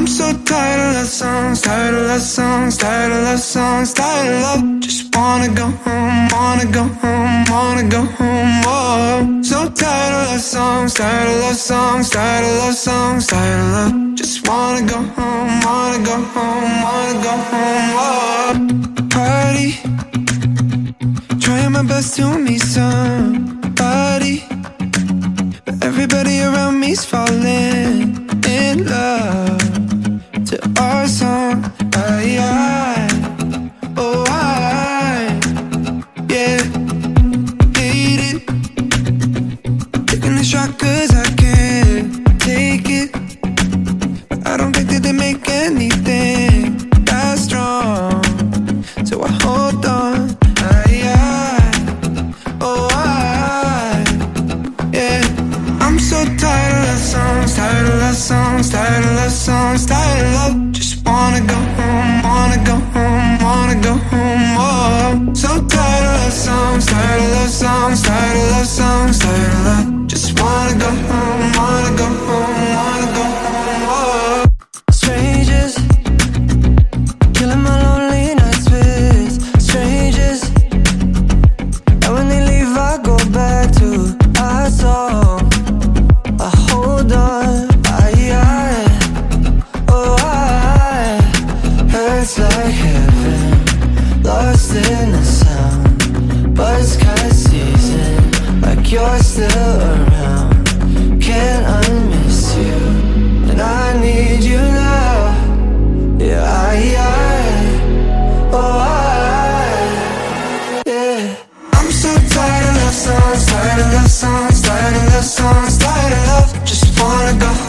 I'm so tired of love songs, tired of love songs, tired of love songs, tired of love. Just wanna go home, wanna go home, wanna go home. Whoa. So tired of love songs, tired of love songs, tired of love songs, tired of love. Just wanna go home, wanna go home, wanna go home. Whoa. Party, trying my best to meet somebody, but everybody around me's falling in love to our song. Yeah, hate it, taking the shot cause I can't take it, but I don't think that they make anything that strong, so I hold on. Yeah, I'm so tired of love songs, tired of love songs, tired of love songs, tired of love. Just wanna go home, wanna go home, wanna go home. Whoa. So tired of love songs, tired of love songs, tired of love songs, tired of love. Just wanna go home, wanna go home, wanna go home. Whoa. Strangers, killing my lonely nights with strangers, and when they leave I go back to our song. I hold on. Hurts like heaven, lost in the sound, but it's kinda season, like you're still around. Can't unmiss you, and I need you now. Yeah, yeah. I'm so tired of love songs, tired of love songs, tired of love songs, tired of love. Just wanna go